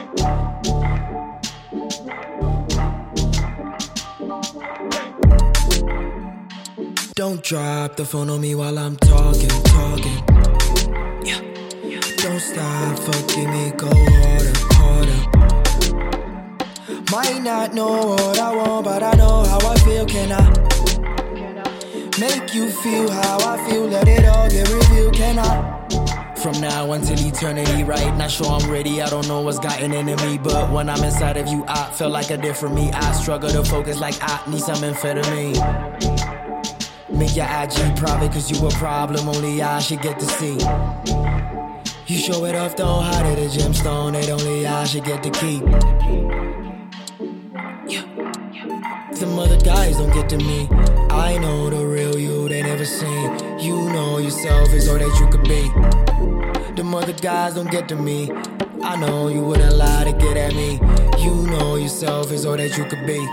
Don't drop the phone on me while I'm talking. Yeah. Don't stop, fucking me, go harder. Might not know what I want, but I know how I feel. Can I make you feel how I feel? Let it all get revealed. Can I? From now until eternity, right? Not sure I'm ready, I don't know what's gotten into me. But when I'm inside of you, I feel like a different me. I struggle to focus like I need some amphetamine. Make your IG private cause you a problem, only I should get to see. You show it off, don't hide it, a gemstone that only I should get to keep. Some other guys don't get to me. I know the real you they never seen. You know yourself is all that you could be. Them other guys don't get to me. I know you wouldn't lie to get at me. You know yourself is all that you could be.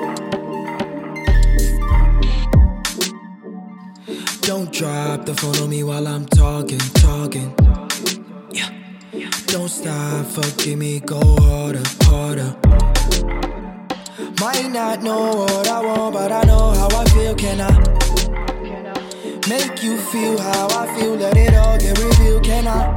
Don't drop the phone on me while I'm talking. Yeah. Don't stop, fucking me, go harder. Might not know what I want, but I know how I feel. Can I make you feel how I feel? Let it all get revealed. Can I?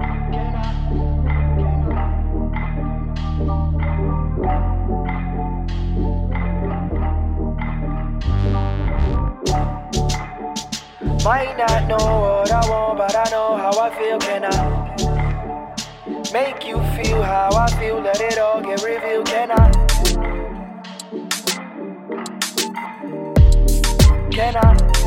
Might not know what I want, but I know how I feel. Can I make you feel how I feel? Let it all get revealed. Can I? Can I?